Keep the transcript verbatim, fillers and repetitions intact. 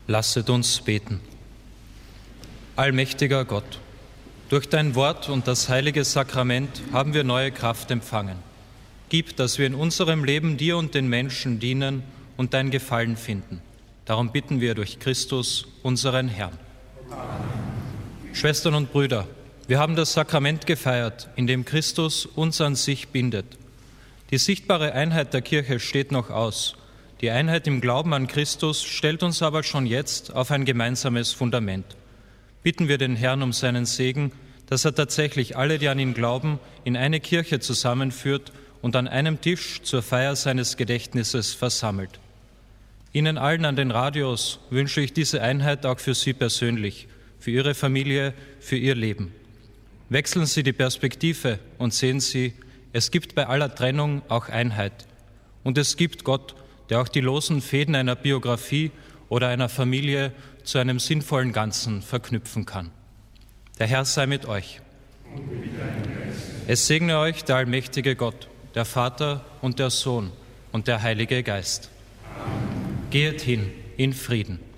Lasset uns beten. Allmächtiger Gott, durch dein Wort und das heilige Sakrament haben wir neue Kraft empfangen. Gib, dass wir in unserem Leben dir und den Menschen dienen und dein Gefallen finden. Darum bitten wir durch Christus, unseren Herrn. Amen. Schwestern und Brüder, wir haben das Sakrament gefeiert, in dem Christus uns an sich bindet. Die sichtbare Einheit der Kirche steht noch aus. Die Einheit im Glauben an Christus stellt uns aber schon jetzt auf ein gemeinsames Fundament. Bitten wir den Herrn um seinen Segen, dass er tatsächlich alle, die an ihn glauben, in eine Kirche zusammenführt und an einem Tisch zur Feier seines Gedächtnisses versammelt. Ihnen allen an den Radios wünsche ich diese Einheit auch für Sie persönlich, für Ihre Familie, für Ihr Leben. Wechseln Sie die Perspektive und sehen Sie, es gibt bei aller Trennung auch Einheit. Und es gibt Gott, der auch die losen Fäden einer Biografie oder einer Familie zu einem sinnvollen Ganzen verknüpfen kann. Der Herr sei mit euch. Es segne euch der allmächtige Gott, der Vater und der Sohn und der Heilige Geist. Amen. Gehet hin in Frieden.